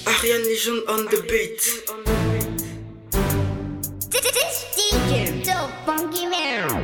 Ariane Legend on the beat. This DJ so funky man.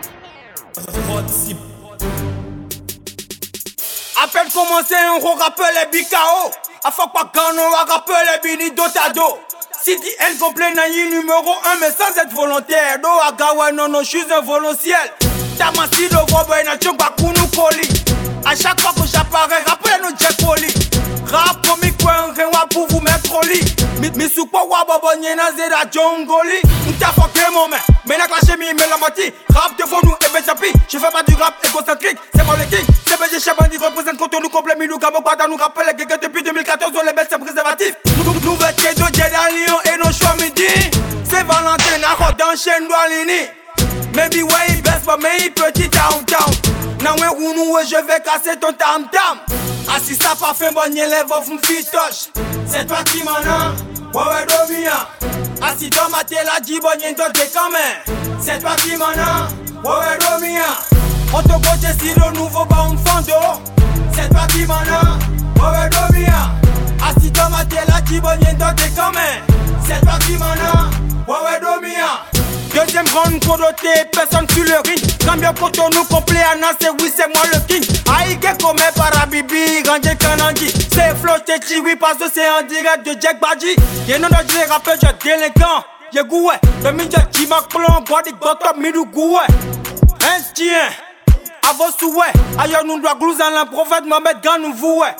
À peine commencé, on rappelle les BKO. Afin pas qu'on on rappelle les Bini Dotado. CDN complet naï numéro 1, mais sans être volontaire. Do agawa non, non, je suis un volontiel. Tamasi do vobo na chomba kunu koli. À chaque fois que j'apparais, rappelez nos Jack Poli. Rap pour mi coin, rewa pour vous mettre au lit. Mi soupa wa bobo nyena zera jongoli. M'ta fucké mon mec, mais la clashé mi me la mati. Rap devant nous et bejapi. Je fais pas du rap égocentrique, c'est moi le king. C'est BG Chabani représente contre nous complet. Mi nous gamo pas nous rappelle les gars depuis 2014 on les baisse c'est préservatif. Nous vêtements de Jedi Lyon et nos choix midi. C'est Valentin à dans chaîne Doualini. Maybe ouais il baisse pas mais il petit town. Now je vais casser ton tam tam. Ah si ça pas fait bon y'élève off m'fitoche. C'est toi qui m'en a, ouais domia. Ah si dans ma tête la dit bon y'en dote quand même. C'est toi qui m'en a, ouais domia. On te côté si le nouveau bah on fando. C'est toi qui m'en a, ouais domia. Ah si dans ma tête la dit bon y'en dote quand même. C'est toi qui m'en a, ouais domia. Deuxième round codoté, personne sur le ring. Cambio coton nous complet, c'est oui c'est moi le king. Aïe comme parabibi, Rangé Kananji. C'est flotté, oui parce que c'est en direct de Jack Badji. Y'en a d'autres les rappeurs, je délinquant. Y'a goué, le minja qui m'a plomb, body bottom, midou goué. Instien, à vos souhaits. Ailleurs nous doit glouser la prophète, Mohamed Gan nous vouait.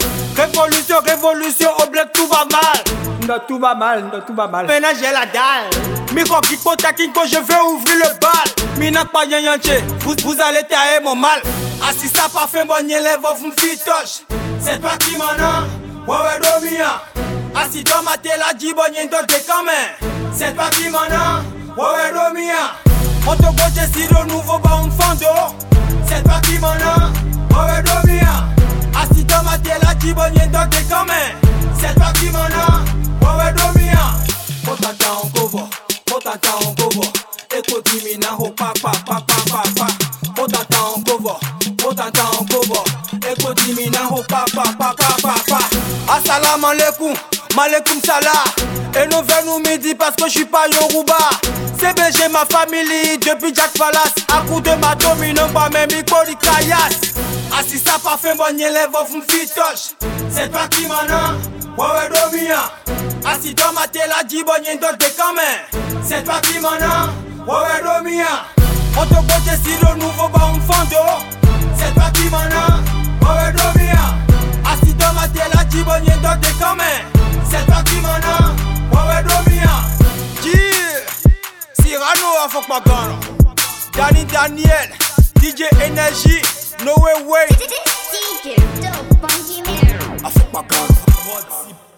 Révolution, au bled tout va mal. Tout va mal. Maintenant j'ai la dalle. Miko Kiko Takinko, je veux ouvrir le bal. Mina pas yanché, vous allez tailler mon mal. Ah si ça pas fait bon y'élève off m'fitoche. C'est toi qui m'en a, ouais domia. Ah si dans ma tête la dit bon y'en dote quand même. C'est toi qui m'en a, ouais domia. On te côté si le nouveau bah on fando. C'est toi qui m'en a, ouais domia. Ah si dans ma tête la dit bon y'en dote quand même. C'est toi qui m'en a, ouais domia. Potata en covo. Potata en covo, écoute mina ho pa. Potata en covo, écoute mina ho pa. Assalamu alaikum, malekoum salam. Et nous venons midi parce que je suis pas Yoruba. C'est BG ma famille depuis Jack Palace. À coup de ma domino, pas même Ikori Kayas. Ah si ça pas fait bon y'élève off m'fitoche. C'est toi qui m'en a, ouais domia. Ah si dans ma tête la dit bon y'en dote quand même. C'est toi qui m'en a, ouais domia. On te côté si le nouveau bah on fando. C'est toi qui m'en a, ouais domia. Ah si dans ma tête la dit bon y'en dote quand même. C'est toi qui m'en a, ouais domia. Cyrano a fuck ma gana. Danny Daniel, DJ Energy, No Way. DJ so funky man. A fuck ma gana.